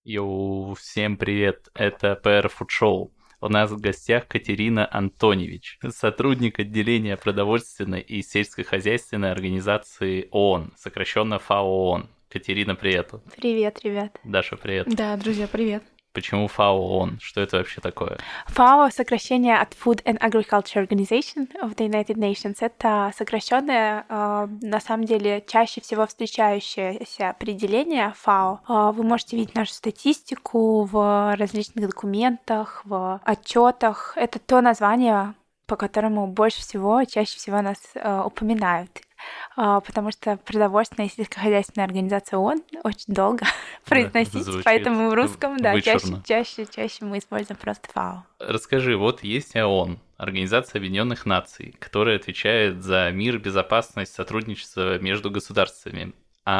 Йоу, всем привет, это PR Food Show. У нас в гостях Катерина Антоневич, сотрудник отделения продовольственной и сельскохозяйственной организации ООН, сокращенно ФАО ООН. Катерина, привет. Привет, ребят. Даша, привет. Да, друзья, привет. Почему ФАО ООН? Что это вообще такое? ФАО — сокращение от Food and Agriculture Organization of the United Nations. Это сокращенное, на самом деле, чаще всего встречающееся определение ФАО. Вы можете видеть нашу статистику в различных документах, в отчетах. Это то название, по которому чаще всего нас упоминают. Потому что продовольственная и сельскохозяйственная организация ООН очень долго произносить, поэтому в русском, чаще мы используем просто ФАО. Расскажи, вот есть ООН, Организация Объединенных Наций, которая отвечает за мир, безопасность, сотрудничество между государствами.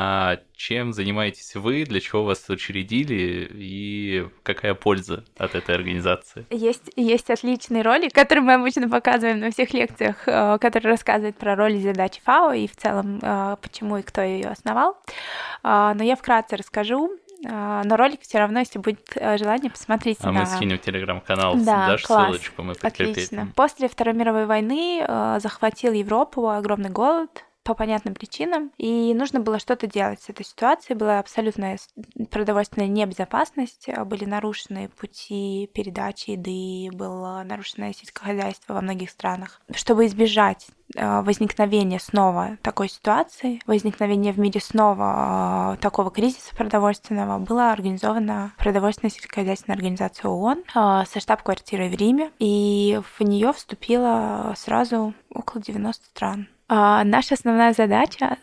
А чем занимаетесь вы, для чего вас учредили и какая польза от этой организации? Есть отличный ролик, который мы обычно показываем на всех лекциях, который рассказывает про роль и задачи ФАО и в целом почему и кто ее основал. Но я вкратце расскажу. Но ролик все равно, если будет желание, посмотрите мы скинем в телеграм-канал, да, дашь класс. Ссылочку, мы прикрепим. Отлично. После Второй мировой войны захватил Европу огромный голод по понятным причинам, и нужно было что-то делать с этой ситуацией. Была абсолютная продовольственная небезопасность, были нарушены пути передачи еды, было нарушено сельское хозяйство во многих странах. Чтобы избежать возникновения снова такой ситуации, возникновения в мире снова такого кризиса продовольственного, была организована продовольственная сельскохозяйственная организация ООН со штаб-квартирой в Риме, и в нее вступило сразу около 90 стран. Наша основная задача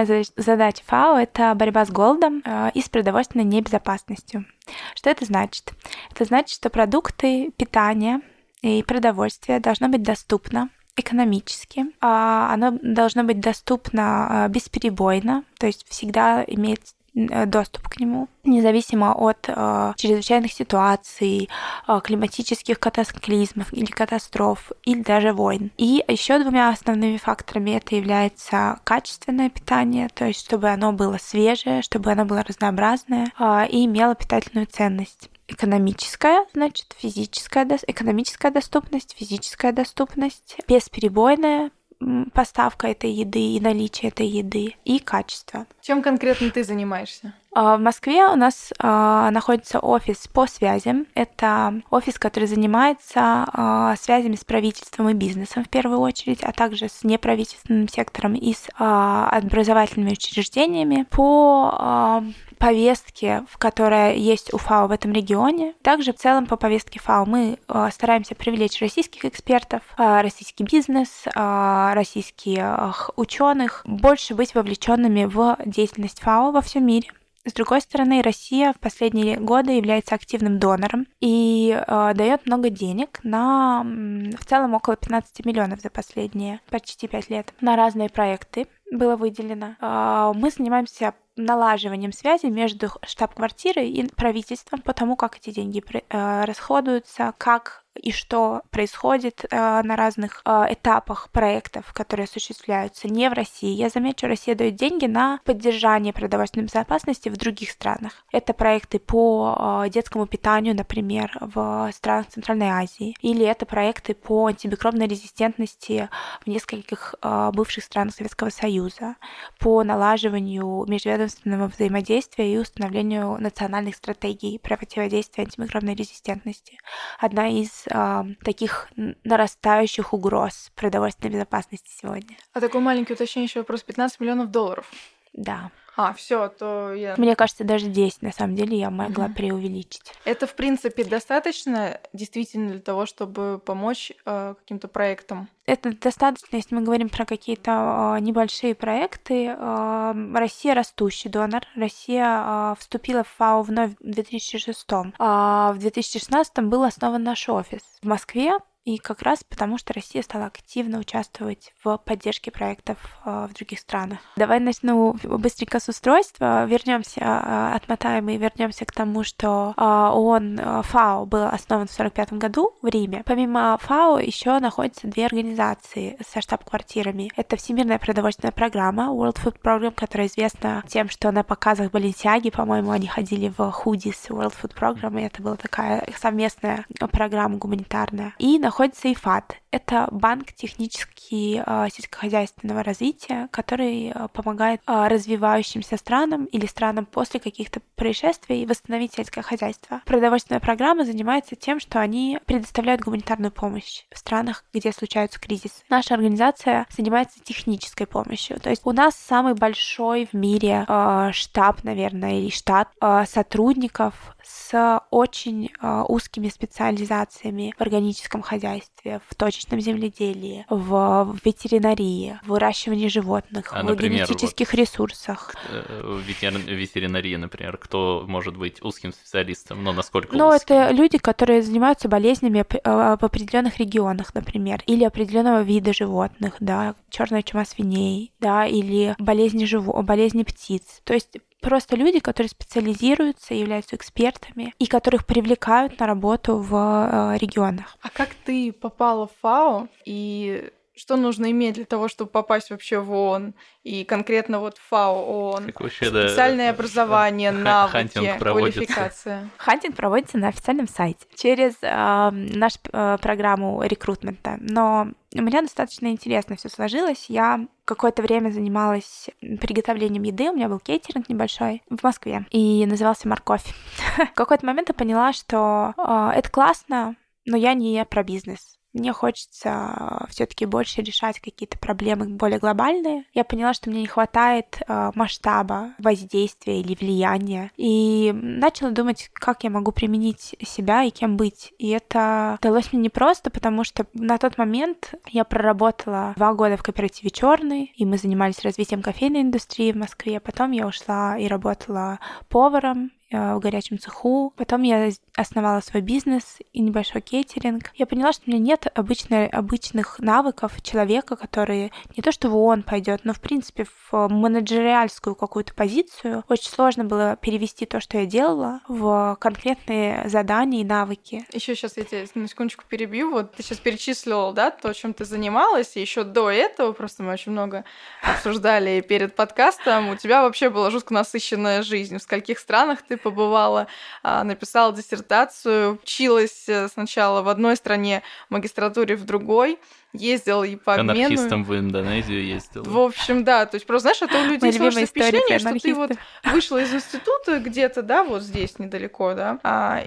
ФАО — это борьба с голодом и с продовольственной небезопасностью. Что это значит? Это значит, что продукты питания и продовольствие должно быть доступно экономически, оно должно быть доступно бесперебойно, то есть всегда иметь доступ к нему, независимо от чрезвычайных ситуаций, климатических катаклизмов или катастроф, или даже войн. И еще двумя основными факторами это является качественное питание, то есть чтобы оно было свежее, чтобы оно было разнообразное и имело питательную ценность. Экономическая, значит, экономическая доступность, физическая доступность, бесперебойная поставка этой еды и наличие этой еды, и качество. Чем конкретно ты занимаешься? В Москве у нас находится офис по связям. Это офис, который занимается связями с правительством и бизнесом в первую очередь, а также с неправительственным сектором и с образовательными учреждениями по повестке, которая есть у ФАО в этом регионе. Также в целом по повестке ФАО мы стараемся привлечь российских экспертов, российский бизнес, российских ученых, больше быть вовлеченными в деятельность ФАО во всем мире. С другой стороны, Россия в последние годы является активным донором и дает много денег в целом около 15 миллионов за последние почти 5 лет на разные проекты было выделено. Мы занимаемся налаживанием связи между штаб-квартирой и правительством по тому, как эти деньги расходуются, как и что происходит на разных этапах проектов, которые осуществляются не в России. Я замечу, Россия дает деньги на поддержание продовольственной безопасности в других странах. Это проекты по детскому питанию, например, в странах Центральной Азии, или это проекты по антимикробной резистентности в нескольких бывших странах Советского Союза, по налаживанию межведомственного взаимодействия и установлению национальных стратегий противодействия антимикробной резистентности. Одна из таких нарастающих угроз продовольственной безопасности сегодня. А такой маленький уточняющий вопрос: 15 миллионов долларов? Да. Все, то я... Мне кажется, даже 10, на самом деле, я могла преувеличить. Это, в принципе, достаточно действительно для того, чтобы помочь каким-то проектам? Это достаточно, если мы говорим про какие-то небольшие проекты. Россия растущий донор. Россия вступила в ФАО вновь в 2006. В 2016 был основан наш офис в Москве. И как раз потому, что Россия стала активно участвовать в поддержке проектов в других странах. Давай начну быстренько с устройства. Вернемся, отмотаем и вернемся к тому, что ФАО был основан в 1945 году в Риме. Помимо ФАО еще находятся две организации со штаб-квартирами. Это Всемирная продовольственная программа World Food Program, которая известна тем, что на показах Баленсиаги, по-моему, они ходили в худи с World Food Program, и это была такая совместная программа гуманитарная. И находится ИФАД. Это банк технически сельскохозяйственного развития, который помогает развивающимся странам или странам после каких-то происшествий восстановить сельское хозяйство. Продовольственная программа занимается тем, что они предоставляют гуманитарную помощь в странах, где случаются кризисы. Наша организация занимается технической помощью. То есть у нас самый большой в мире штаб, наверное, или штат сотрудников с очень узкими специализациями в органическом хозяйстве, в точечном земледелии, в ветеринарии, в выращивании животных, в генетических ресурсах. В ветеринарии, например, кто может быть узким специалистом, но насколько узким? Это люди, которые занимаются болезнями в определенных регионах, например, или определенного вида животных, да, черная чума свиней, да, или болезни птиц. То есть просто люди, которые специализируются, являются экспертами и которых привлекают на работу в регионах. А как ты попала в ФАО и что нужно иметь для того, чтобы попасть вообще в ООН? И конкретно вот ФАО, ООН, специальное образование, навыки, квалификация. Хантинг проводится на официальном сайте через нашу программу рекрутмента. Но у меня достаточно интересно все сложилось. Я какое-то время занималась приготовлением еды. У меня был кейтеринг небольшой в Москве. И назывался «Морковь». В какой-то момент я поняла, что это классно, но я не про бизнес. Мне хочется все-таки больше решать какие-то проблемы более глобальные. Я поняла, что мне не хватает масштаба воздействия или влияния. И начала думать, как я могу применить себя и кем быть. И это далось мне непросто, потому что на тот момент я проработала 2 года в кооперативе «Черный», и мы занимались развитием кофейной индустрии в Москве. Потом я ушла и работала поваром в горячем цеху. Потом я основала свой бизнес и небольшой кейтеринг. Я поняла, что у меня нет обычных навыков человека, который не то что в ООН пойдет, но в принципе в менеджериальскую какую-то позицию. Очень сложно было перевести то, что я делала, в конкретные задания и навыки. Еще сейчас я тебя на секундочку перебью. Вот ты сейчас перечислила, да, то, чем ты занималась, и еще до этого, просто мы очень много обсуждали перед подкастом, у тебя вообще была жутко насыщенная жизнь. В скольких странах ты побывала, написала диссертацию, училась сначала в одной стране, в магистратуре в другой, ездила и по обмену. Анархистом в Индонезию ездила. В общем, да, то есть просто, знаешь, это у людей сложное впечатление, что ты вот вышла из института где-то, да, вот здесь недалеко, да,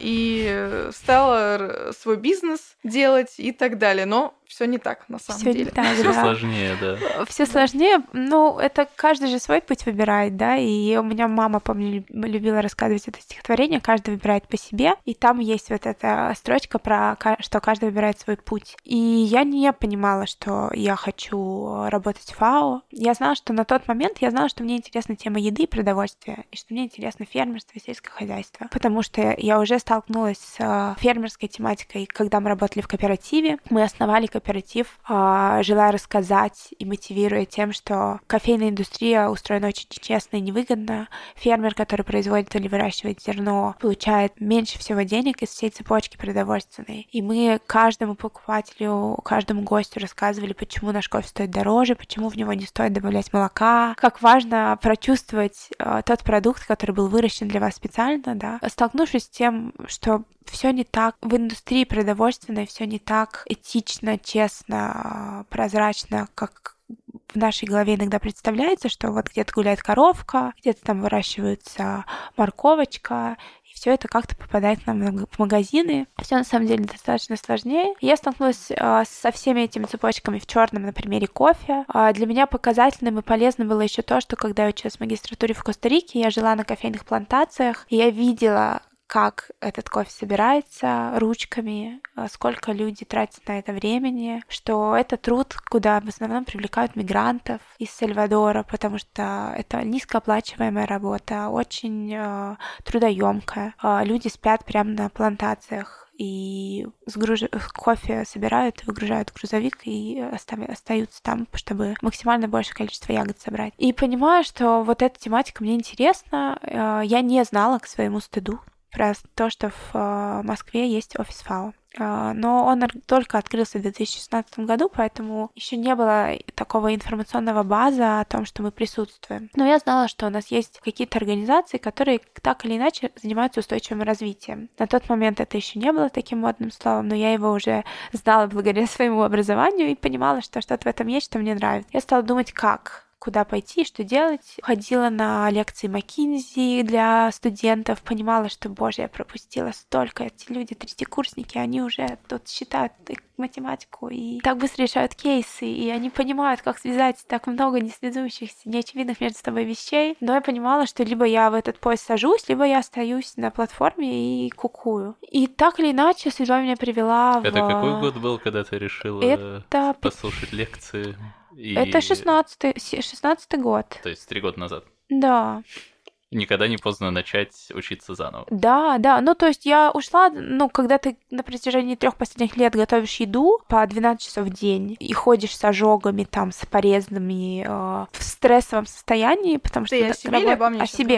и стала свой бизнес делать и так далее, но все не так, на самом деле. Все сложнее, да. Все сложнее, ну, это каждый же свой путь выбирает, да, и у меня мама, помню, любила рассказывать это стихотворение, каждый выбирает по себе, и там есть вот эта строчка про, что каждый выбирает свой путь. И я не понимала, что я хочу работать в ФАО. Я знала, что на тот момент мне интересна тема еды и продовольствия, и что мне интересно фермерство и сельское хозяйство, потому что я уже столкнулась с фермерской тематикой, когда мы работали в кооперативе. Мы основали кооператив, желая рассказать и мотивируя тем, что кофейная индустрия устроена очень честно и невыгодно. Фермер, который производит или выращивает зерно, получает меньше всего денег из всей цепочки продовольственной. И мы каждому покупателю, каждому гостю рассказывали, почему наш кофе стоит дороже, почему в него не стоит добавлять молока, как важно прочувствовать тот продукт, который был выращен для вас специально, да. Столкнувшись с тем, что все не так в индустрии продовольственной, все не так этично, честно, прозрачно, как в нашей голове иногда представляется, что вот где-то гуляет коровка, где-то там выращивается морковочка, и все это как-то попадает нам в магазины. Все на самом деле достаточно сложнее. Я столкнулась со всеми этими цепочками в черном на примере кофе. Для меня показательным и полезным было еще то, что когда я училась в магистратуре в Коста-Рике, я жила на кофейных плантациях, и я видела, как этот кофе собирается ручками, сколько люди тратят на это времени, что это труд, куда в основном привлекают мигрантов из Сальвадора, потому что это низкооплачиваемая работа, очень трудоемкая. Люди спят прямо на плантациях. и кофе собирают, выгружают в грузовик и остаются там, чтобы максимально большее количество ягод собрать. И понимаю, что вот эта тематика мне интересна. Я не знала, к своему стыду, про то, что в Москве есть офис ФАО. Но он только открылся в 2016 году, поэтому еще не было такого информационного база о том, что мы присутствуем. Но я знала, что у нас есть какие-то организации, которые так или иначе занимаются устойчивым развитием. На тот момент это еще не было таким модным словом, но я его уже знала благодаря своему образованию и понимала, что что-то в этом есть, что мне нравится. Я стала думать, куда пойти, что делать. Ходила на лекции McKinsey для студентов, понимала, что, боже, я пропустила столько. Эти люди, третьекурсники, они уже тут считают математику и так быстро решают кейсы, и они понимают, как связать так много несвязующихся, неочевидных между собой вещей. Но я понимала, что либо я в этот поезд сажусь, либо я остаюсь на платформе и кукую. И так или иначе судьба меня привела в... Это какой год был, когда ты решила послушать лекции? Это 16-й год. То есть 3 года назад. Да. Никогда не поздно начать учиться заново. Да. Ну, то есть я ушла, когда ты на протяжении 3 последних лет готовишь еду по 12 часов в день и ходишь с ожогами, там, с порезами, в стрессовом состоянии, потому что... Ты о себе или обо мне? О себе.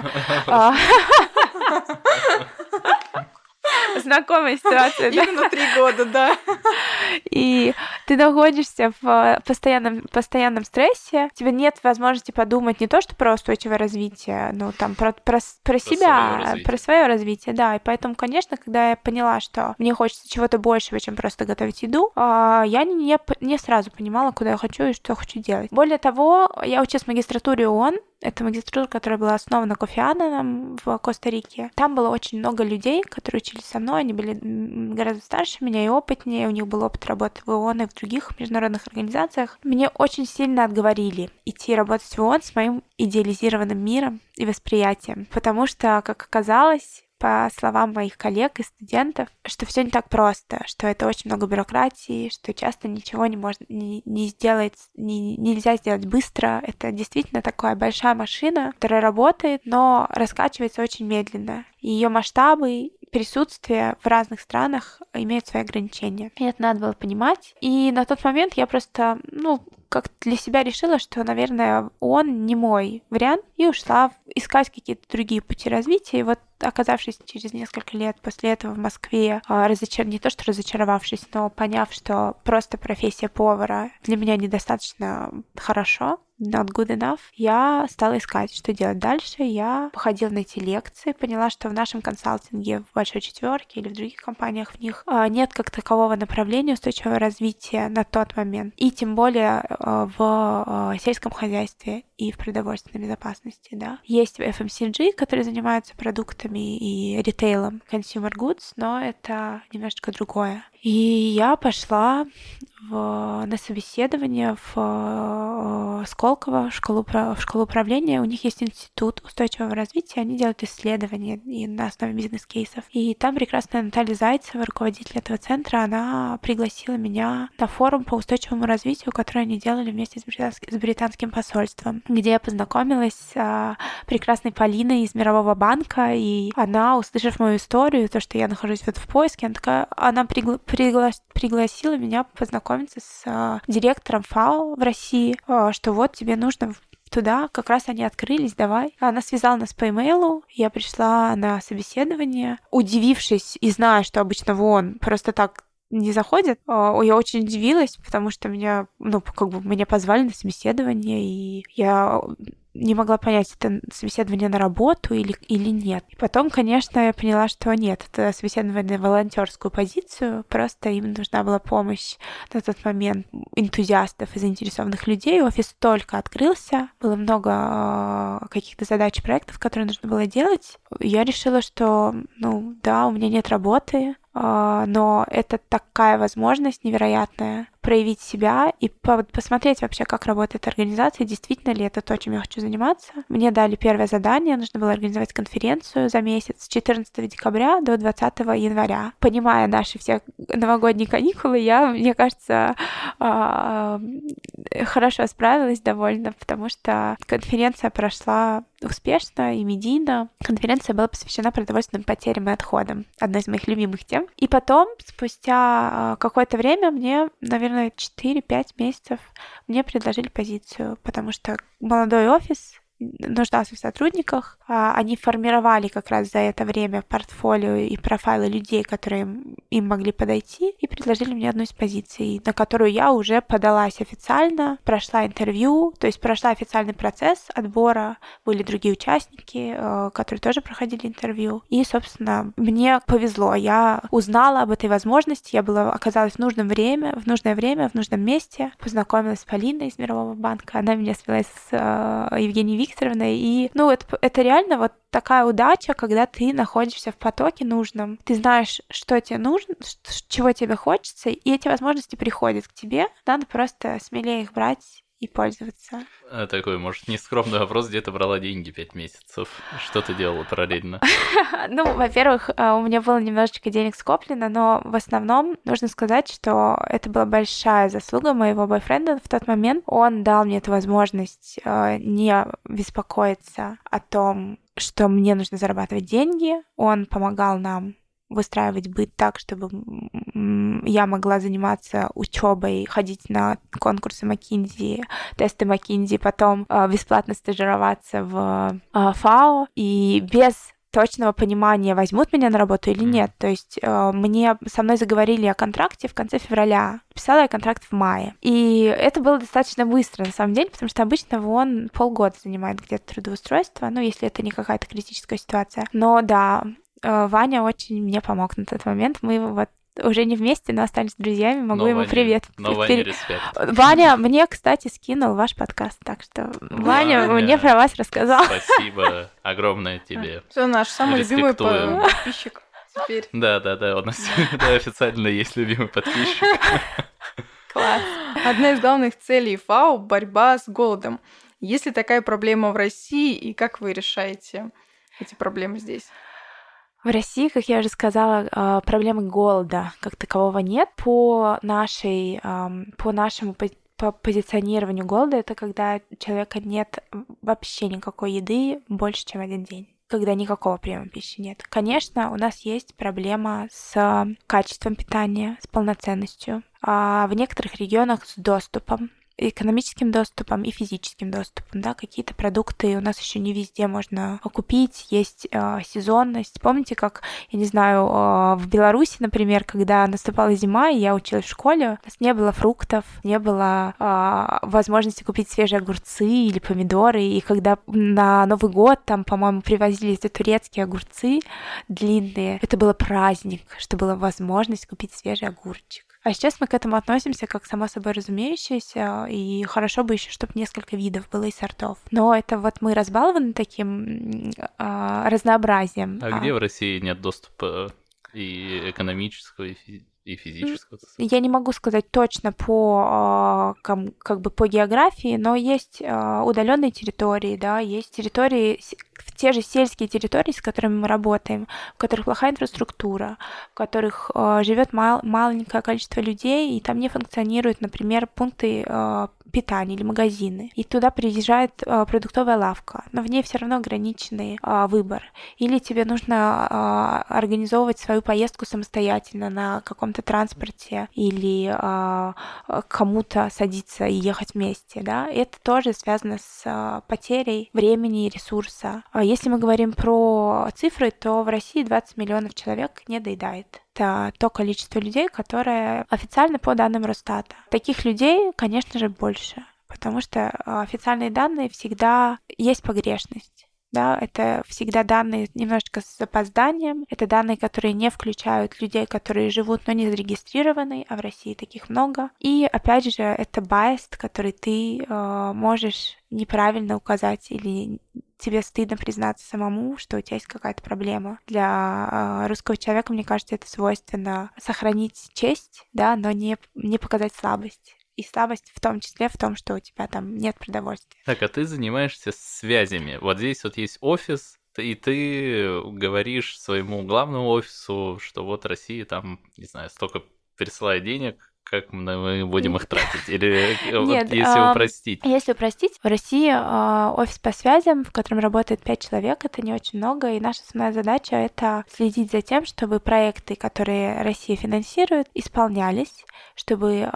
Знакомая ситуация, да? Именно 3 года, да. И ты находишься в постоянном стрессе, у тебя нет возможности подумать не то, что про устойчивое развитие, но там про себя, про свое развитие, да. И поэтому, конечно, когда я поняла, что мне хочется чего-то большего, чем просто готовить еду, я не сразу понимала, куда я хочу и что я хочу делать. Более того, я училась в магистратуре ООН. Это магистратура, которая была основана Кофи Аннаном в Коста-Рике. Там было очень много людей, которые учились со мной, они были гораздо старше меня и опытнее, у них был опыт работы в ООН и в других международных организациях. Мне очень сильно отговорили идти работать в ООН с моим идеализированным миром и восприятием, потому что, как оказалось, по словам моих коллег и студентов, что все не так просто, что это очень много бюрократии, что часто ничего нельзя сделать быстро. Это действительно такая большая машина, которая работает, но раскачивается очень медленно. Ее масштабы, присутствие в разных странах имеют свои ограничения. И это надо было понимать. И на тот момент я просто, как для себя решила, что, наверное, он не мой вариант, и ушла искать какие-то другие пути развития. И вот, оказавшись через несколько лет после этого в Москве, не то что разочаровавшись, но поняв, что просто профессия повара для меня недостаточно хорошо, not good enough, я стала искать, что делать дальше. Я походила на эти лекции, поняла, что в нашем консалтинге, в Большой Четверке или в других компаниях, в них нет как такового направления устойчивого развития на тот момент. И тем более в сельском хозяйстве и в продовольственной безопасности, да. Есть FMCG, которые занимаются продуктами и ритейлом, consumer goods, но это немножечко другое. И я пошла на собеседование в Сколково, в школу управления. У них есть институт устойчивого развития, они делают исследования и на основе бизнес-кейсов. И там прекрасная Наталья Зайцева, руководитель этого центра, она пригласила меня на форум по устойчивому развитию, который они делали вместе с британским посольством, где я познакомилась с прекрасной Полиной из Мирового банка, и она, услышав мою историю, то, что я нахожусь вот в поиске, она пригласила меня познакомиться с директором ФАО в России, что вот тебе нужно туда, как раз они открылись, давай. Она связала нас по имейлу, я пришла на собеседование, удивившись и зная, что обычно вон просто так не заходят. Я очень удивилась, потому что меня позвали на собеседование, и я не могла понять, это собеседование на работу или нет. И потом, конечно, я поняла, что нет, это собеседование на волонтерскую позицию, просто им нужна была помощь на тот момент энтузиастов и заинтересованных людей. Офис только открылся, было много каких-то задач, проектов, которые нужно было делать. Я решила, что, у меня нет работы, но это такая возможность невероятная проявить себя и посмотреть вообще, как работает организация, действительно ли это то, чем я хочу заниматься. Мне дали первое задание, нужно было организовать конференцию за месяц с 14 декабря до 20 января. Понимая наши все новогодние каникулы, я, мне кажется, хорошо справилась довольно, потому что конференция прошла успешно и медийно. Конференция была посвящена продовольственным потерям и отходам. Одна из моих любимых тем. И потом, спустя какое-то время, мне, наверное, 4-5 месяцев, мне предложили позицию, потому что молодой офис нуждался в сотрудниках. Они формировали как раз за это время портфолио и профайлы людей, которые им могли подойти, и предложили мне одну из позиций, на которую я уже подалась официально, прошла интервью, то есть прошла официальный процесс отбора, были другие участники, которые тоже проходили интервью. И, собственно, мне повезло. Я узнала об этой возможности, оказалась в нужное время, в нужном месте, познакомилась с Полиной из Мирового банка, она меня свела с Евгенией Викторовной, и, это реально вот такая удача, когда ты находишься в потоке нужном. Ты знаешь, что тебе нужно, чего тебе хочется, и эти возможности приходят к тебе. Надо просто смелее их брать и пользоваться. Такой, может, нескромный вопрос, где ты брала деньги 5 месяцев? Что ты делала параллельно? Во-первых, у меня было немножечко денег скоплено, но в основном нужно сказать, что это была большая заслуга моего бойфренда в тот момент. Он дал мне эту возможность не беспокоиться о том, что мне нужно зарабатывать деньги. Он помогал нам выстраивать быт так, чтобы я могла заниматься учебой, ходить на конкурсы McKinsey, тесты McKinsey, потом бесплатно стажироваться в ФАО, и без точного понимания, возьмут меня на работу или нет. То есть со мной заговорили о контракте в конце февраля. Писала я контракт в мае. И это было достаточно быстро, на самом деле, потому что обычно он полгода занимает где-то трудоустройство, если это не какая-то критическая ситуация. Но да, Ваня очень мне помог на тот момент. Мы уже не вместе, но остались друзьями. Могу ему привет. Но Ваня респект. Ваня мне, кстати, скинул ваш подкаст, так что Ваня мне про вас рассказал. Спасибо огромное тебе. Все, наш самый любимый подписчик теперь. Да, у нас официально есть любимый подписчик. Класс. Одна из главных целей ФАО — борьба с голодом. Есть ли такая проблема в России, и как вы решаете эти проблемы здесь? В России, как я уже сказала, проблемы голода как такового нет. По нашему позиционированию голода, это когда у человека нет вообще никакой еды больше, чем один день, когда никакого приема пищи нет. Конечно, у нас есть проблема с качеством питания, с полноценностью, в некоторых регионах с доступом, экономическим доступом и физическим доступом, да, какие-то продукты у нас еще не везде можно купить, есть сезонность. Помните, как, я не знаю, в Беларуси, например, когда наступала зима, и я училась в школе, у нас не было фруктов, не было возможности купить свежие огурцы или помидоры, и когда на Новый год там, по-моему, привозили эти турецкие огурцы длинные, это был праздник, что была возможность купить свежий огурчик. А сейчас мы к этому относимся как само собой разумеющееся, и хорошо бы еще, чтобы несколько видов было и сортов. Но это мы разбалованы таким разнообразием. А где в России нет доступа и экономического, и физического? Я не могу сказать точно по географии, но есть удаленные территории, да, есть территории, те же сельские территории, с которыми мы работаем, в которых плохая инфраструктура, в которых живет маленькое количество людей, и там не функционируют, например, пункты питания или магазины. И туда приезжает продуктовая лавка, но в ней все равно ограниченный выбор. Или тебе нужно организовывать свою поездку самостоятельно на каком-то транспорте, или кому-то садиться и ехать вместе, да. Это тоже связано с потерей времени и ресурса. Если мы говорим про цифры, то в России 20 миллионов человек не доедает. Это то количество людей, которое официально по данным Росстата. Таких людей, конечно же, больше, потому что официальные данные всегда есть погрешность. Да, это всегда данные немножечко с запозданием. Это данные, которые не включают людей, которые живут, но не зарегистрированы, а в России таких много. И, опять же, это bias, который ты можешь неправильно указать или тебе стыдно признаться самому, что у тебя есть какая-то проблема. Для русского человека, мне кажется, это свойственно сохранить честь, да, но не показать слабость. И слабость в том числе в том, что у тебя там нет продовольствия. Так, а ты занимаешься связями. Вот здесь вот есть офис, и ты говоришь своему главному офису, что вот Россия там, не знаю, столько присылает денег, как мы будем их тратить? Или Нет, если упростить? Если упростить, в России офис по связям, в котором работает 5 человек, это не очень много, и наша основная задача — это следить за тем, чтобы проекты, которые Россия финансирует, исполнялись, чтобы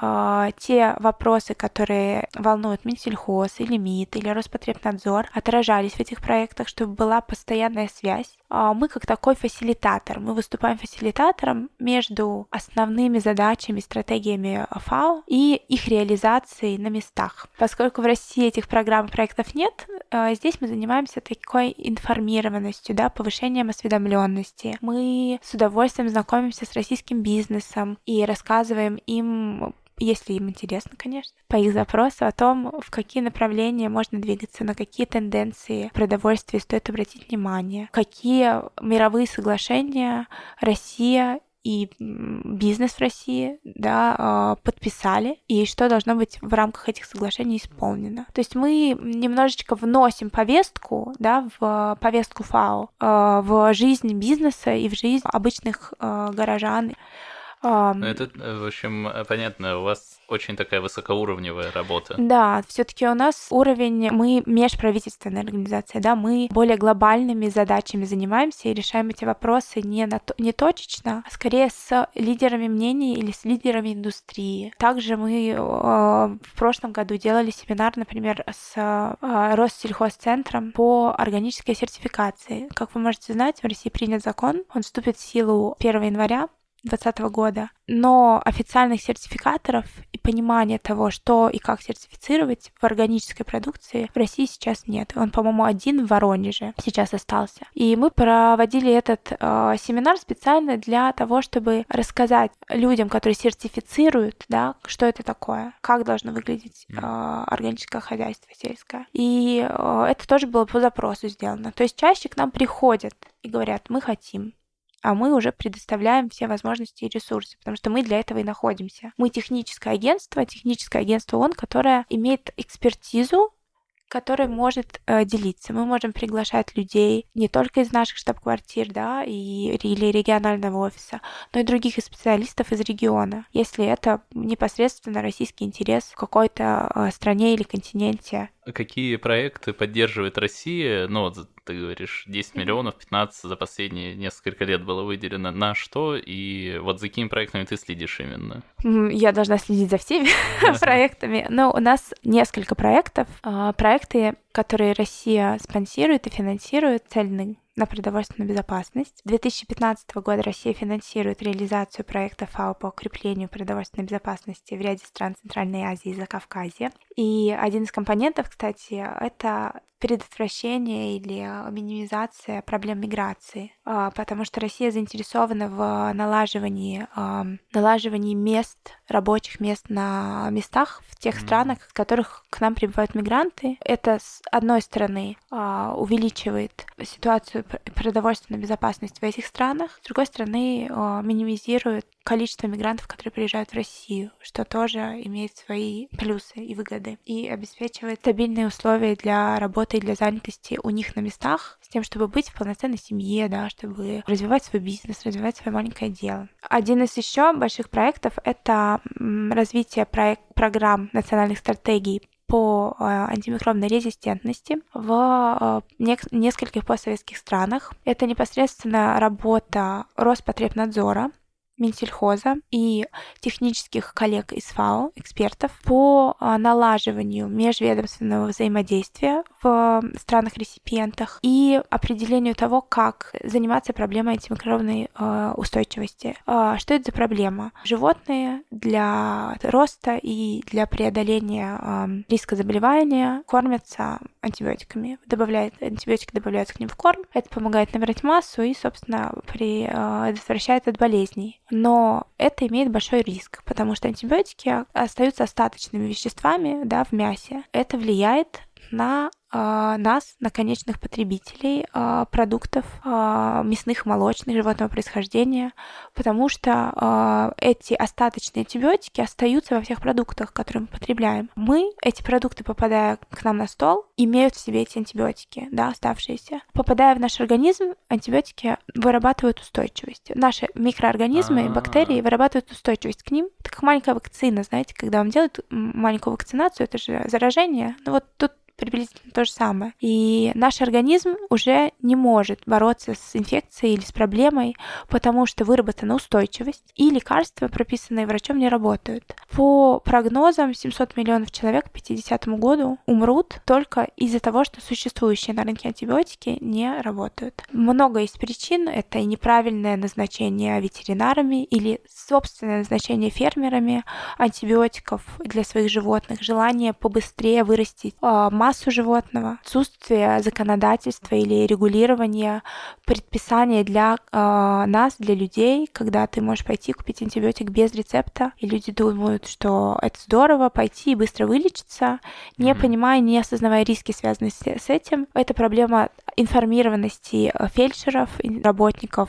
те вопросы, которые волнуют Минсельхоз или МИД, или Роспотребнадзор, отражались в этих проектах, чтобы была постоянная связь. Мы как такой фасилитатор, мы выступаем фасилитатором между основными задачами, стратегиями ФАО и их реализацией на местах. Поскольку в России этих программ и проектов нет, здесь мы занимаемся такой информированностью, да, повышением осведомленности. Мы с удовольствием знакомимся с российским бизнесом и рассказываем им, если им интересно, конечно, по их запросу о том, в какие направления можно двигаться, на какие тенденции в продовольствии стоит обратить внимание, какие мировые соглашения Россия и бизнес в России, да, подписали, и что должно быть в рамках этих соглашений исполнено. То есть мы немножечко вносим повестку, да, в повестку ФАО, в жизнь бизнеса и в жизнь обычных горожан. Это, в общем, понятно, у вас очень такая высокоуровневая работа. Да, все-таки у нас уровень, мы межправительственная организация, да, мы более глобальными задачами занимаемся и решаем эти вопросы не точечно, а скорее с лидерами мнений или с лидерами индустрии. Также мы в прошлом году делали семинар, например, с Россельхозцентром по органической сертификации. Как вы можете знать, в России принят закон, он вступит в силу 1 января 2020 года, но официальных сертификаторов и понимания того, что и как сертифицировать в органической продукции в России сейчас нет. Он, по-моему, один в Воронеже сейчас остался. И мы проводили этот семинар специально для того, чтобы рассказать людям, которые сертифицируют, да, что это такое, как должно выглядеть органическое хозяйство сельское. И это тоже было по запросу сделано. То есть чаще к нам приходят и говорят: мы хотим, а мы уже предоставляем все возможности и ресурсы, потому что мы для этого и находимся. Мы техническое агентство ООН, которое имеет экспертизу, который может делиться. Мы можем приглашать людей не только из наших штаб-квартир, да, или регионального офиса, но и других специалистов из региона, если это непосредственно российский интерес в какой-то стране или континенте. Какие проекты поддерживает Россия? Ну, вот ты говоришь, 10 миллионов, 15 за последние несколько лет было выделено. На что? И вот за какими проектами ты следишь именно? Я должна следить за всеми проектами. Но у нас несколько проектов. Проекты, которые Россия спонсирует и финансирует, цельны на продовольственную безопасность. С 2015 года Россия финансирует реализацию проекта ФАО по укреплению продовольственной безопасности в ряде стран Центральной Азии и Закавказья. И один из компонентов, кстати, это предотвращение или минимизация проблем миграции, потому что Россия заинтересована в налаживании мест, рабочих мест на местах в тех странах, в которых к нам прибывают мигранты. Это, с одной стороны, увеличивает ситуацию продовольственной безопасности в этих странах, с другой стороны, минимизирует количество мигрантов, которые приезжают в Россию, что тоже имеет свои плюсы и выгоды, и обеспечивает стабильные условия для работы и для занятости у них на местах, с тем, чтобы быть в полноценной семье, да, чтобы развивать свой бизнес, развивать свое маленькое дело. Один из еще больших проектов — это развитие программ национальных стратегий по антимикробной резистентности в нескольких постсоветских странах. Это непосредственно работа Роспотребнадзора, Минсельхоза и технических коллег из ФАО, экспертов, по налаживанию межведомственного взаимодействия в странах-реципиентах и определению того, как заниматься проблемой антимикробной устойчивости. Что это за проблема? Животные для роста и для преодоления риска заболевания кормятся антибиотиками. Антибиотики добавляются к ним в корм. Это помогает набрать массу и, собственно, предотвращает от болезней. Но это имеет большой риск, потому что антибиотики остаются остаточными веществами, да, в мясе. Это влияет на нас, на конечных потребителей продуктов мясных, молочных, животного происхождения, потому что эти остаточные антибиотики остаются во всех продуктах, которые мы потребляем. Эти продукты, попадая к нам на стол, имеют в себе эти антибиотики, да, оставшиеся. Попадая в наш организм, антибиотики вырабатывают устойчивость. Наши микроорганизмы, бактерии вырабатывают устойчивость к ним. Это как маленькая вакцина, знаете, когда вам делают маленькую вакцинацию, это же заражение. Ну вот тут приблизительно то же самое. И наш организм уже не может бороться с инфекцией или с проблемой, потому что выработана устойчивость, и лекарства, прописанные врачом, не работают. По прогнозам, 700 миллионов человек к 50 году умрут только из-за того, что существующие на рынке антибиотики не работают. Много есть причин. Это и неправильное назначение ветеринарами или собственное назначение фермерами антибиотиков для своих животных, желание побыстрее вырастить массу животного, отсутствие законодательства или регулирования, предписания для нас, для людей, когда ты можешь пойти купить антибиотик без рецепта, и люди думают, что это здорово, пойти и быстро вылечиться, не понимая, не осознавая риски, связанные с этим. Это проблема информированности фельдшеров, работников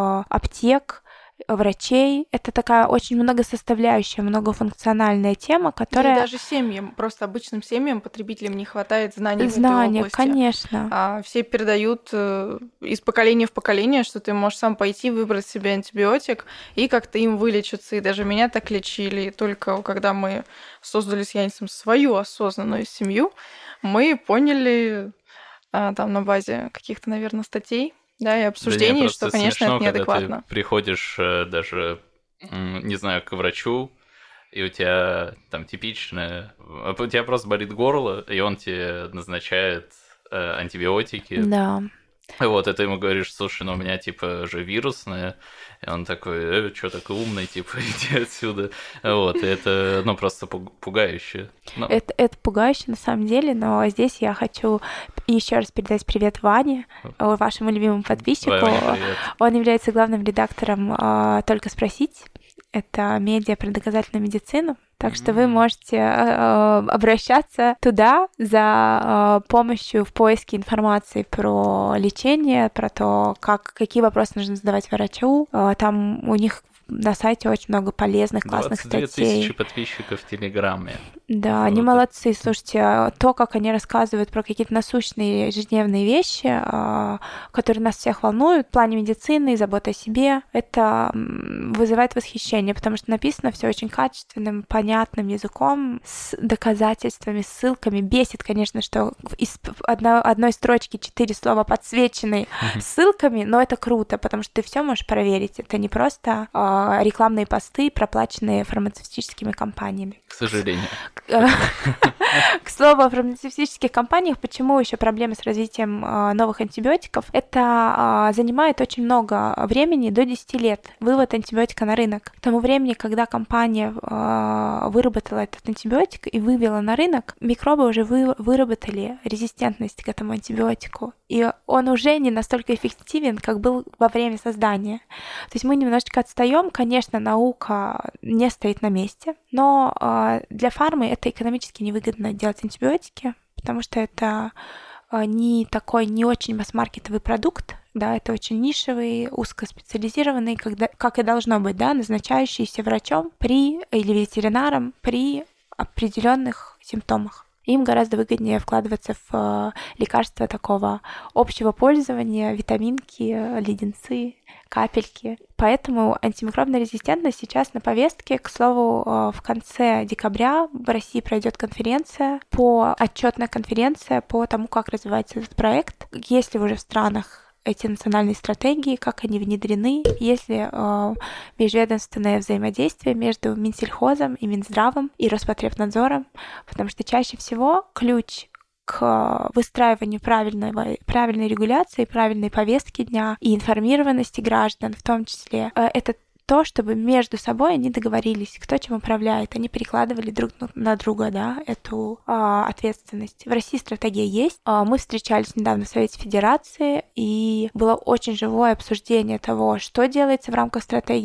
аптек, врачей. Это такая очень многосоставляющая, многофункциональная тема, которая... И даже семьям, просто обычным семьям, потребителям не хватает знаний в этой области. Конечно. Все передают из поколения в поколение, что ты можешь сам пойти, выбрать себе антибиотик и как-то им вылечиться. И даже меня так лечили. И только когда мы создали с Янисом свою осознанную семью, мы поняли там на базе каких-то, наверное, статей, да, и обсуждений, что, конечно, смешно, это неадекватно. Когда ты приходишь даже, не знаю, к врачу, и у тебя там типичное... У тебя просто болит горло, и он тебе назначает антибиотики. Да. Вот, и ты ему говоришь, слушай, ну у меня, типа, же вирусное. И он такой, что такой умный, типа, иди отсюда. Вот, и это, ну, просто пугающе. Но... Это пугающе на самом деле, но здесь я хочу еще раз передать привет Ване, вашему любимому подписчику. Ваня, он является главным редактором «Только спросить». Это медиа про доказательную медицину. Так что вы можете обращаться туда за помощью в поиске информации про лечение, про то, какие вопросы нужно задавать врачу. Там у них на сайте очень много полезных, классных статей. 22 тысячи подписчиков в Телеграме. Да, они молодцы. Слушайте, то, как они рассказывают про какие-то насущные ежедневные вещи, которые нас всех волнуют в плане медицины и заботы о себе, это вызывает восхищение, потому что написано все очень качественным, понятным языком, с доказательствами, ссылками. Бесит, конечно, что из одной строчки 4 слова подсвечены ссылками, но это круто, потому что ты все можешь проверить. Это не просто рекламные посты, проплаченные фармацевтическими компаниями. К сожалению. К слову о фармацевтических компаниях, почему еще проблемы с развитием новых антибиотиков? Это занимает очень много времени, до 10 лет, вывод антибиотика на рынок. К тому времени, когда компания выработала этот антибиотик и вывела на рынок, микробы уже выработали резистентность к этому антибиотику. И он уже не настолько эффективен, как был во время создания. То есть мы немножечко отстаем. Конечно, наука не стоит на месте, но для фармы это экономически невыгодно делать антибиотики, потому что это не очень масс-маркетовый продукт, да, это очень нишевый, узкоспециализированный, как и должно быть, да, назначающийся врачом или ветеринаром при определенных симптомах. Им гораздо выгоднее вкладываться в лекарства такого общего пользования, витаминки, леденцы, капельки. Поэтому антимикробная резистентность сейчас на повестке. К слову, в конце декабря в России пройдет отчетная конференция по тому, как развивается этот проект. Есть ли уже в странах эти национальные стратегии, как они внедрены, есть ли межведомственное взаимодействие между Минсельхозом и Минздравом и Роспотребнадзором, потому что чаще всего ключ к выстраиванию правильной регуляции, правильной повестки дня и информированности граждан в том числе, это то, чтобы между собой они договорились, кто чем управляет, они перекладывали друг на друга, да, эту ответственность. В России стратегия есть. Мы встречались недавно в Совете Федерации, и было очень живое обсуждение того, что делается в рамках стратегии,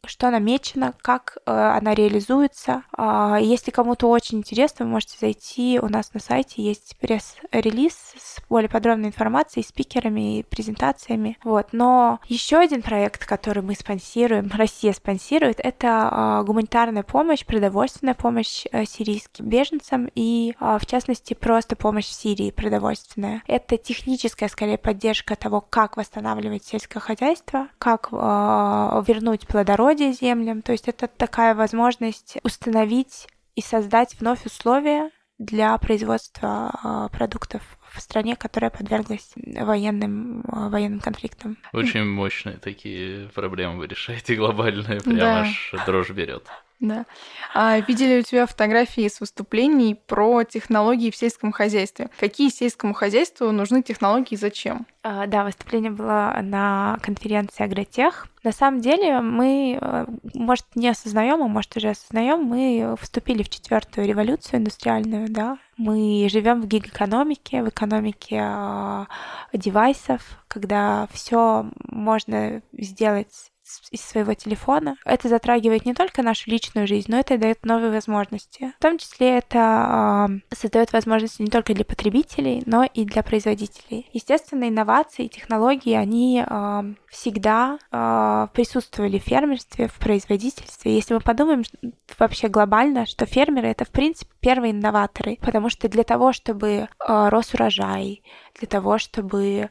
что намечено, как она реализуется. Если кому-то очень интересно, вы можете зайти, у нас на сайте есть пресс-релиз с более подробной информацией, спикерами и презентациями. Вот. Но еще один проект, который мы спонсируем, Россия спонсирует, это гуманитарная помощь, продовольственная помощь сирийским беженцам и, в частности, просто помощь в Сирии продовольственная. Это техническая, скорее, поддержка того, как восстанавливать сельское хозяйство, как вернуть плодородие землям. То есть это такая возможность установить и создать вновь условия для производства продуктов в стране, которая подверглась военным конфликтам. Очень мощные такие проблемы вы решаете глобальные, прям аж дрожь берет. Да. Видели у тебя фотографии с выступлений про технологии в сельском хозяйстве. Какие сельскому хозяйству нужны технологии и зачем? Да, выступление было на конференции Агротех. На самом деле мы, может, не осознаем, а может, уже осознаем, мы вступили в 4-ю революцию индустриальную, да. Мы живем в гиг-экономике, в экономике девайсов, когда все можно сделать из своего телефона. Это затрагивает не только нашу личную жизнь, но это и дает новые возможности. В том числе это создает возможности не только для потребителей, но и для производителей. Естественно, инновации и технологии, они всегда присутствовали в фермерстве, в производительстве. Если мы подумаем вообще глобально, что фермеры — это, в принципе, первые инноваторы, потому что для того, чтобы рос урожай, для того, чтобы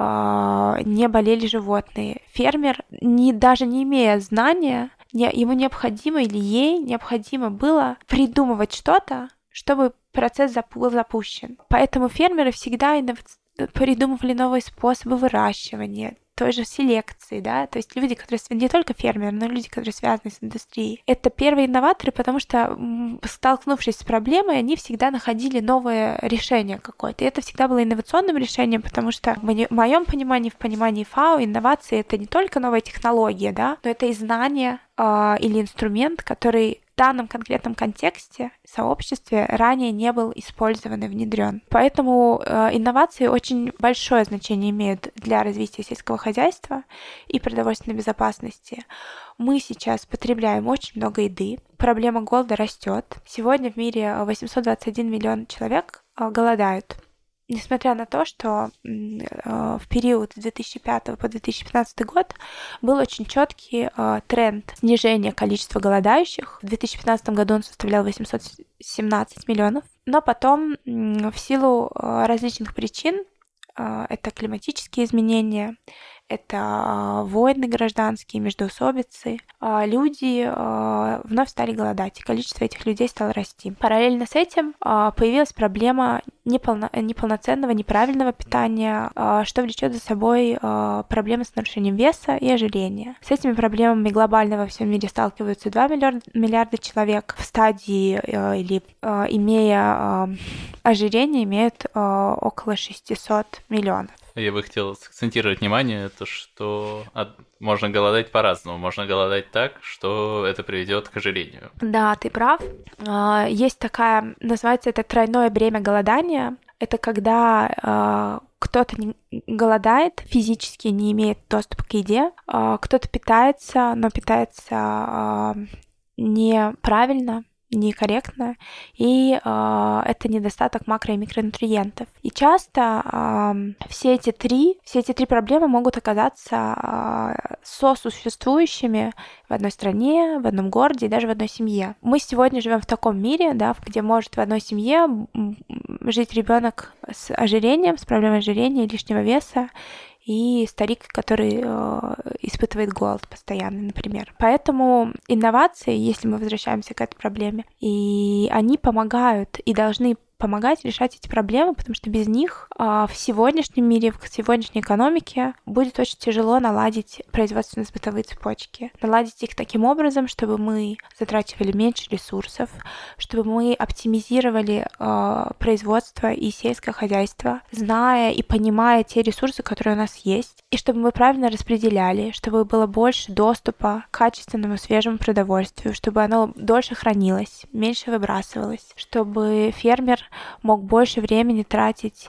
не болели животные, фермер, даже не имея знания, ему необходимо или ей необходимо было придумывать что-то, чтобы процесс был запущен. Поэтому фермеры всегда придумывали новые способы выращивания, той же селекции, да, то есть люди, которые не только фермеры, но и люди, которые связаны с индустрией. Это первые инноваторы, потому что, столкнувшись с проблемой, они всегда находили новое решение какое-то. И это всегда было инновационным решением, потому что в моем понимании, в понимании ФАО, инновации — это не только новая технология, да, но это и знание или инструмент, который в данном конкретном контексте, сообществе ранее не был использован и внедрен. Поэтому инновации очень большое значение имеют для развития сельского хозяйства и продовольственной безопасности. Мы сейчас потребляем очень много еды, проблема голода растет. Сегодня в мире 821 миллион человек голодают. Несмотря на то, что в период с 2005 по 2015 год был очень четкий тренд снижения количества голодающих. В 2015 году он составлял 817 миллионов. Но потом в силу различных причин, это климатические изменения, это войны гражданские, междоусобицы, люди вновь стали голодать, и количество этих людей стало расти. Параллельно с этим появилась проблема неполноценного, неправильного питания, что влечет за собой проблемы с нарушением веса и ожирения. С этими проблемами глобально во всем мире сталкиваются 2 миллиарда человек. В стадии или имея ожирение, имеют около 600 миллионов. Я бы хотел сакцентировать внимание, то, что можно голодать по-разному. Можно голодать так, что это приведет к ожирению. Да, ты прав. Есть такая, называется это тройное бремя голодания. Это когда кто-то голодает, физически не имеет доступа к еде, кто-то питается, но питается неправильно, некорректно, и это недостаток макро- и микронутриентов. И часто все эти три проблемы могут оказаться сосуществующими в одной стране, в одном городе и даже в одной семье. Мы сегодня живем в таком мире, да, где может в одной семье жить ребенок с ожирением, с проблемой ожирения, лишнего веса, и старик, который испытывает голод постоянно, например. Поэтому инновации, если мы возвращаемся к этой проблеме, и они помогают и должны помогать решать эти проблемы, потому что без них в сегодняшнем мире, в сегодняшней экономике будет очень тяжело наладить производственно-бытовые цепочки. Наладить их таким образом, чтобы мы затрачивали меньше ресурсов, чтобы мы оптимизировали производство и сельское хозяйство, зная и понимая те ресурсы, которые у нас есть, и чтобы мы правильно распределяли, чтобы было больше доступа к качественному свежему продовольствию, чтобы оно дольше хранилось, меньше выбрасывалось, чтобы фермер мог больше времени тратить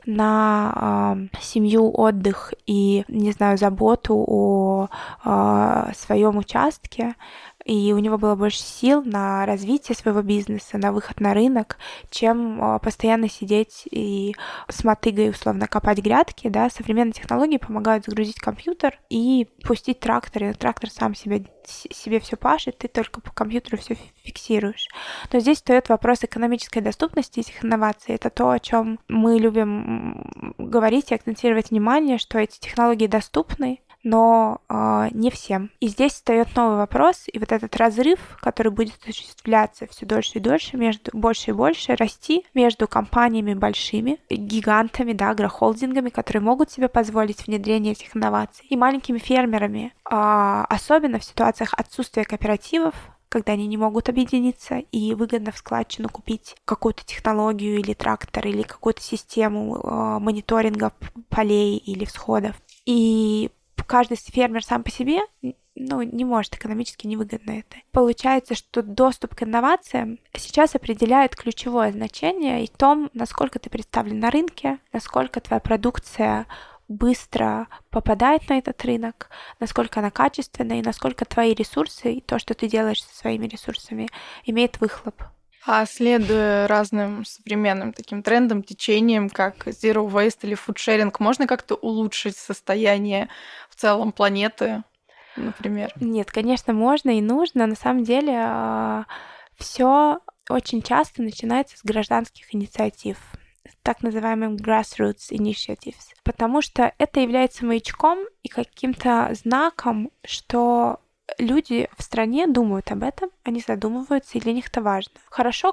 на семью, отдых и, не знаю, заботу о своем участке, и у него было больше сил на развитие своего бизнеса, на выход на рынок, чем постоянно сидеть и с мотыгой условно копать грядки, да. Современные технологии помогают загрузить компьютер и пустить трактор, и трактор сам себе все пашет, ты только по компьютеру все фиксируешь. Но здесь встает вопрос экономической доступности этих инноваций. Это то, о чем мы любим говорить и акцентировать внимание, что эти технологии доступны, но не всем. И здесь встает новый вопрос, и вот этот разрыв, который будет осуществляться все дольше и дольше, больше и больше расти между компаниями большими, гигантами, да, агрохолдингами, которые могут себе позволить внедрение этих инноваций, и маленькими фермерами, особенно в ситуациях отсутствия кооперативов, когда они не могут объединиться и выгодно в складчину купить какую-то технологию или трактор, или какую-то систему мониторинга полей или всходов. И каждый фермер сам по себе, не может экономически невыгодно это. Получается, что доступ к инновациям сейчас определяет ключевое значение и в том, насколько ты представлен на рынке, насколько твоя продукция быстро попадает на этот рынок, насколько она качественная и насколько твои ресурсы и то, что ты делаешь со своими ресурсами, имеет выхлоп. А следуя разным современным таким трендам, течениям, как Zero Waste или фудшеринг, можно как-то улучшить состояние в целом планеты, например? Нет, конечно, можно и нужно. На самом деле все очень часто начинается с гражданских инициатив, так называемым grassroots initiatives, потому что это является маячком и каким-то знаком, что люди в стране думают об этом, они задумываются, и для них это важно. Хорошо,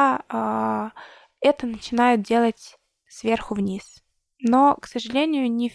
когда это начинают делать сверху вниз. Но, к сожалению, не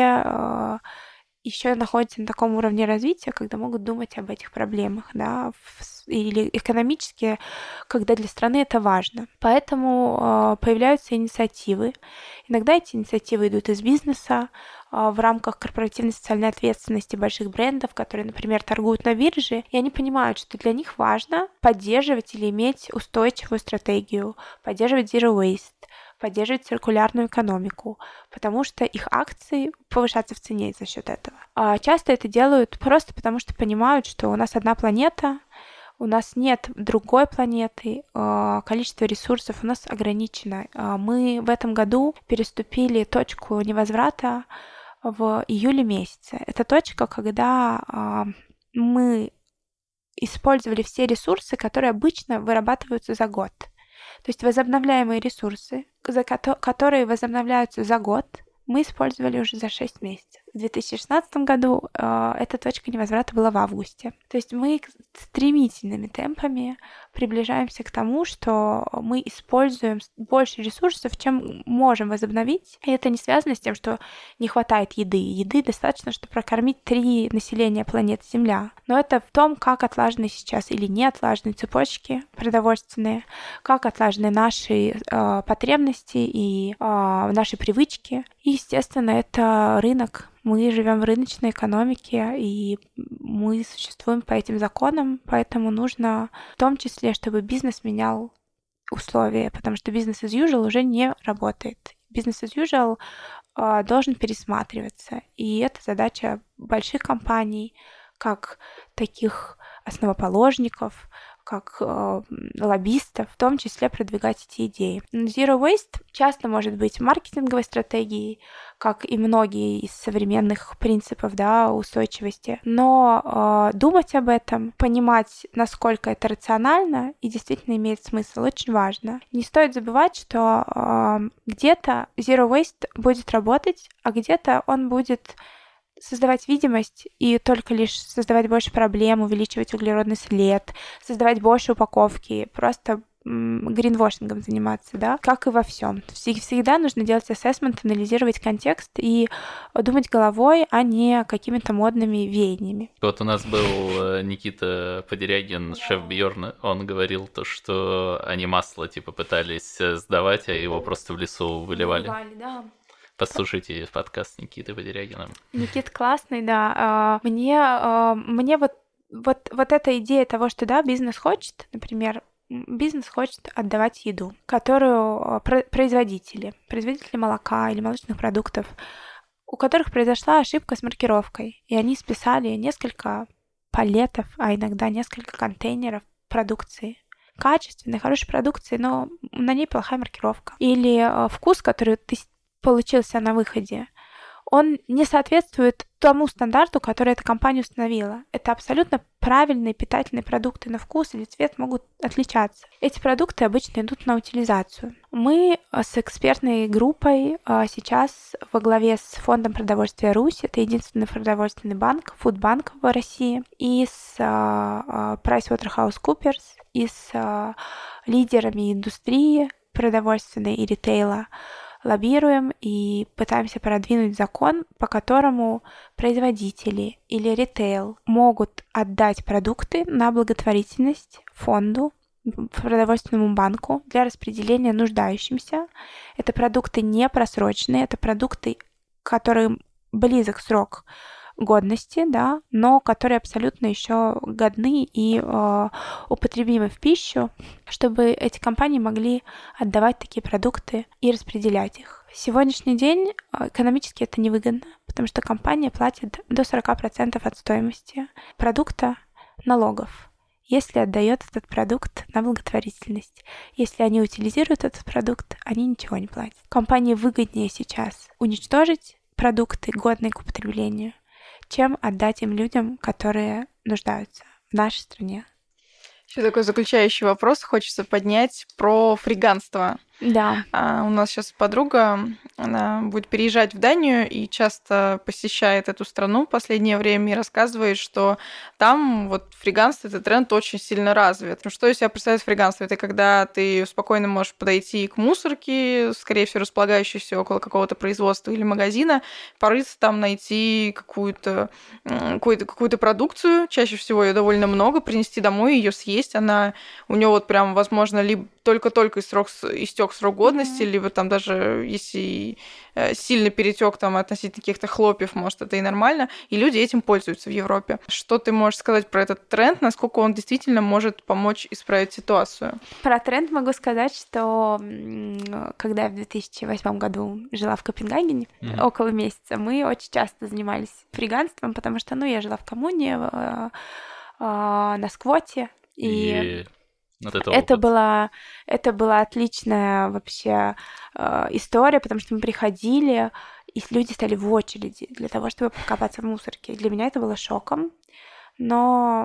все еще находятся на таком уровне развития, когда могут думать об этих проблемах, да, или экономически, когда для страны это важно. Поэтому появляются инициативы. Иногда эти инициативы идут из бизнеса, в рамках корпоративной социальной ответственности больших брендов, которые, например, торгуют на бирже, и они понимают, что для них важно поддерживать или иметь устойчивую стратегию, поддерживать zero waste, поддерживать циркулярную экономику, потому что их акции повышаются в цене за счет этого. А часто это делают просто потому, что понимают, что у нас одна планета, у нас нет другой планеты, количество ресурсов у нас ограничено. Мы в этом году переступили точку невозврата в июле месяце. Это точка, когда мы использовали все ресурсы, которые обычно вырабатываются за год. То есть возобновляемые ресурсы, которые возобновляются за год, мы использовали уже за 6 месяцев. В 2016 году эта точка невозврата была в августе. То есть мы стремительными темпами приближаемся к тому, что мы используем больше ресурсов, чем можем возобновить. И это не связано с тем, что не хватает еды. Еды достаточно, чтобы прокормить 3 населения планеты Земля. Но это в том, как отлажены сейчас или не отлажены цепочки продовольственные, как отлажены наши потребности и наши привычки. И, естественно, это рынок. Мы живем в рыночной экономике, и мы существуем по этим законам, поэтому нужно в том числе, чтобы бизнес менял условия, потому что business as usual уже не работает. Business as usual должен пересматриваться, и это задача больших компаний, как таких основоположников, как лоббистов, в том числе продвигать эти идеи. Zero Waste часто может быть маркетинговой стратегией, как и многие из современных принципов, да, устойчивости. Но думать об этом, понимать, насколько это рационально и действительно имеет смысл, очень важно. Не стоит забывать, что где-то Zero Waste будет работать, а где-то он будет создавать видимость и только лишь создавать больше проблем, увеличивать углеродный след, создавать больше упаковки, просто гринвошингом заниматься, да, как и во всем. Всегда нужно делать ассессмент, анализировать контекст и думать головой, а не какими-то модными веяниями. Вот у нас был Никита Подерягин, шеф Бьорна, он говорил то, что они масло типа пытались сдавать, а его просто в лесу выливали. Да. Послушайте подкаст Никиты Подерягина. Никит классный, да. Мне вот эта идея того, что да, бизнес хочет, например, бизнес хочет отдавать еду, которую производители молока или молочных продуктов, у которых произошла ошибка с маркировкой, и они списали несколько палетов, а иногда несколько контейнеров продукции. Качественной, хорошей продукции, но на ней плохая маркировка. Или вкус, который ты получился на выходе, он не соответствует тому стандарту, который эта компания установила. Это абсолютно правильные питательные продукты, на вкус или цвет могут отличаться. Эти продукты обычно идут на утилизацию. Мы с экспертной группой сейчас во главе с Фондом продовольствия Русь, это единственный продовольственный банк, фудбанк в России, и с PricewaterhouseCoopers, и с лидерами индустрии продовольственной и ритейла, лоббируем и пытаемся продвинуть закон, по которому производители или ритейл могут отдать продукты на благотворительность фонду, продовольственному банку для распределения нуждающимся. Это продукты не просроченные, это продукты, которым близок срок годности, да, но которые абсолютно еще годны и употребимы в пищу, чтобы эти компании могли отдавать такие продукты и распределять их. В сегодняшний день экономически это невыгодно, потому что компания платит до 40% от стоимости продукта налогов, если отдает этот продукт на благотворительность. Если они утилизируют этот продукт, они ничего не платят. Компании выгоднее сейчас уничтожить продукты, годные к употреблению, чем отдать им людям, которые нуждаются в нашей стране. Еще такой заключающий вопрос хочется поднять про фриганство. Да. У нас сейчас подруга, она будет переезжать в Данию и часто посещает эту страну в последнее время и рассказывает, что там вот фриганство, этот тренд очень сильно развит. Ну, что из себя представляет фриганство? Это когда ты спокойно можешь подойти к мусорке, скорее всего, располагающейся около какого-то производства или магазина, порыться там, найти какую-то продукцию, чаще всего ее довольно много, принести домой, ее съесть. Она у нее вот прям, возможно, либо только-только истек срок годности, либо там даже если сильно перетек там относительно каких-то хлопьев, может, это и нормально, и люди этим пользуются в Европе. Что ты можешь сказать про этот тренд, насколько он действительно может помочь исправить ситуацию? Про тренд могу сказать, что когда я в 2008 году жила в Копенгагене, около месяца, мы очень часто занимались фриганством, потому что, я жила в коммуне, на сквоте, и... Вот это была отличная вообще история, потому что мы приходили, и люди стали в очереди для того, чтобы покопаться в мусорке. Для меня это было шоком, но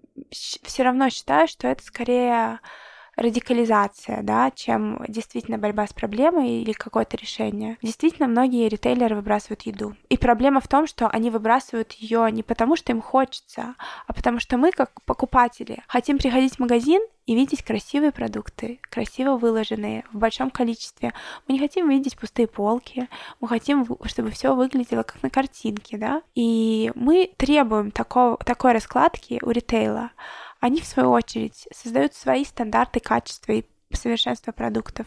все равно считаю, что это скорее радикализация, да, чем действительно борьба с проблемой или какое-то решение. Действительно, многие ритейлеры выбрасывают еду. И проблема в том, что они выбрасывают ее не потому, что им хочется, а потому что мы, как покупатели, хотим приходить в магазин и видеть красивые продукты, красиво выложенные, в большом количестве. Мы не хотим видеть пустые полки, мы хотим, чтобы все выглядело как на картинке, да. И мы требуем такой раскладки у ритейла. Они, в свою очередь, создают свои стандарты качества и совершенства продуктов.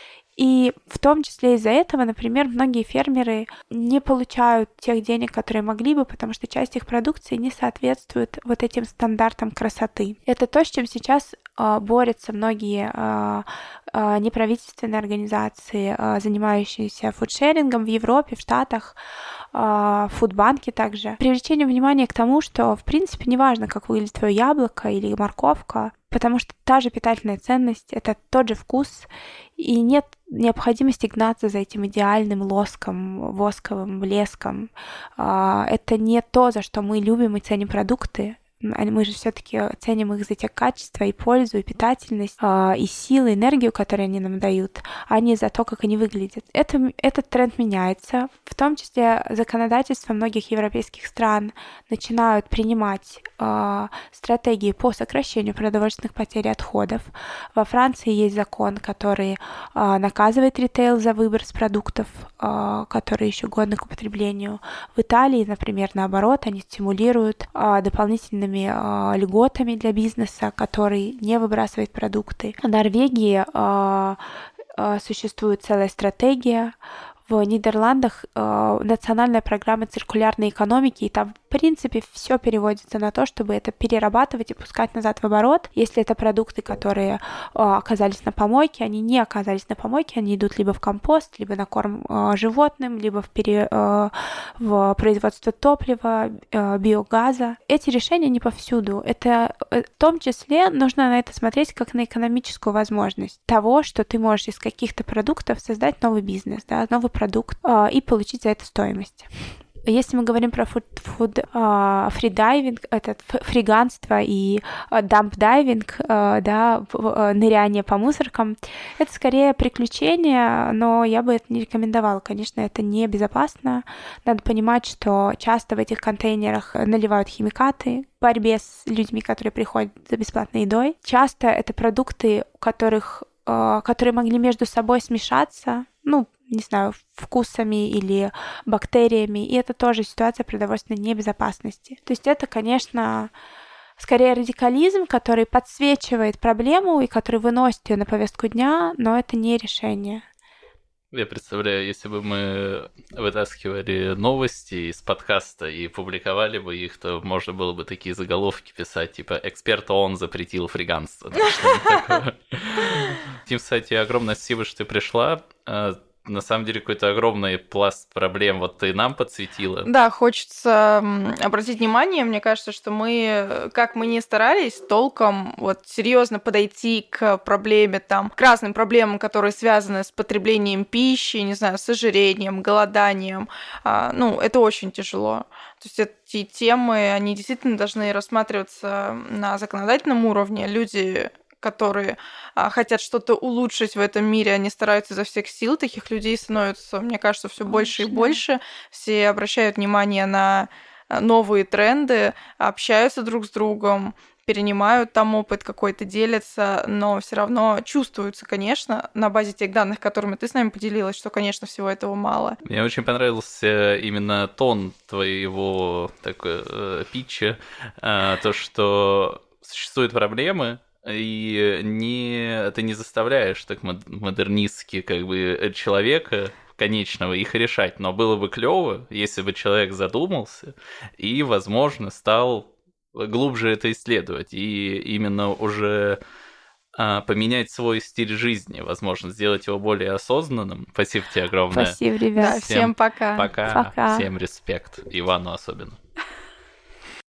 И в том числе из-за этого, например, многие фермеры не получают тех денег, которые могли бы, потому что часть их продукции не соответствует вот этим стандартам красоты. Это то, с чем сейчас борются многие неправительственные организации, занимающиеся фудшерингом в Европе, в Штатах, фудбанки также. Привлечение внимания к тому, что, в принципе, неважно, как выглядит твое яблоко или морковка, потому что та же питательная ценность, это тот же вкус, и нет необходимости гнаться за этим идеальным лоском, восковым блеском. Это не то, за что мы любим и ценим продукты. Мы же все-таки ценим их за те качества и пользу, и питательность, и силы, энергию, которые они нам дают, а не за то, как они выглядят. Этот тренд меняется. В том числе законодательство многих европейских стран начинают принимать стратегии по сокращению продовольственных потерь и отходов. Во Франции есть закон, который наказывает ритейл за выброс продуктов, которые еще годны к употреблению. В Италии, например, наоборот, они стимулируют дополнительными льготами для бизнеса, который не выбрасывает продукты. В Норвегии существует целая стратегия. в Нидерландах национальная программа циркулярной экономики, и там, в принципе, все переводится на то, чтобы это перерабатывать и пускать назад в оборот. Если это продукты, которые оказались на помойке, они не оказались на помойке, они идут либо в компост, либо на корм животным, либо в производство топлива, биогаза. Эти решения не повсюду. Это в том числе нужно на это смотреть как на экономическую возможность того, что ты можешь из каких-то продуктов создать новый бизнес, да, новый продукт и получить за это стоимость. Если мы говорим про фридайвинг, фриганство и дамп-дайвинг, да, ныряние по мусоркам, это скорее приключение, но я бы это не рекомендовала. Конечно, это небезопасно. Надо понимать, что часто в этих контейнерах наливают химикаты в борьбе с людьми, которые приходят за бесплатной едой. Часто это продукты, которые могли между собой смешаться, не знаю, вкусами или бактериями, и это тоже ситуация продовольственной небезопасности. То есть это, конечно, скорее радикализм, который подсвечивает проблему и который выносит ее на повестку дня, но это не решение. Я представляю, если бы мы вытаскивали новости из подкаста и публиковали бы их, то можно было бы такие заголовки писать, типа «Эксперт ООН запретил фриганство». Тим, кстати, огромное спасибо, что ты пришла. На самом деле какой-то огромный пласт проблем вот ты нам подсветила. Да, хочется обратить внимание, мне кажется, что как мы не старались толком серьезно подойти к проблеме, к разным проблемам, которые связаны с потреблением пищи, не знаю, с ожирением, голоданием, это очень тяжело. То есть эти темы, они действительно должны рассматриваться на законодательном уровне. Люди, которые хотят что-то улучшить в этом мире, они стараются изо всех сил. Таких людей становится, мне кажется, все больше и больше. Все обращают внимание на новые тренды, общаются друг с другом, перенимают там опыт какой-то, делятся, но все равно чувствуется, конечно, на базе тех данных, которыми ты с нами поделилась, что, конечно, всего этого мало. Мне очень понравился именно тон твоего питча, то, что существуют проблемы, и ты не заставляешь так модернистски человека конечного их решать, но было бы клево, если бы человек задумался и, возможно, стал глубже это исследовать и именно уже поменять свой стиль жизни, возможно, сделать его более осознанным. Спасибо тебе огромное. Спасибо, ребят. Всем пока. Пока. Всем респект. Ивану особенно.